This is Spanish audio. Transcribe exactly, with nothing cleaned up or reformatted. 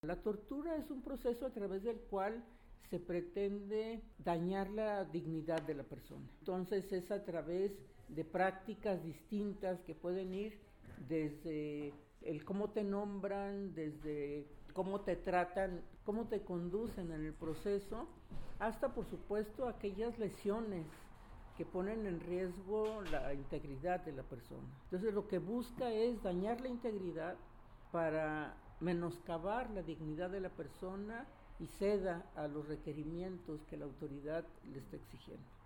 La tortura es un proceso a través del cual se pretende dañar la dignidad de la persona. Entonces es a través de prácticas distintas que pueden ir desde el cómo te nombran, desde cómo te tratan, cómo te conducen en el proceso, hasta por supuesto aquellas lesiones que ponen en riesgo la integridad de la persona. Entonces lo que busca es dañar la integridad para menoscabar la dignidad de la persona y ceda a los requerimientos que la autoridad le está exigiendo.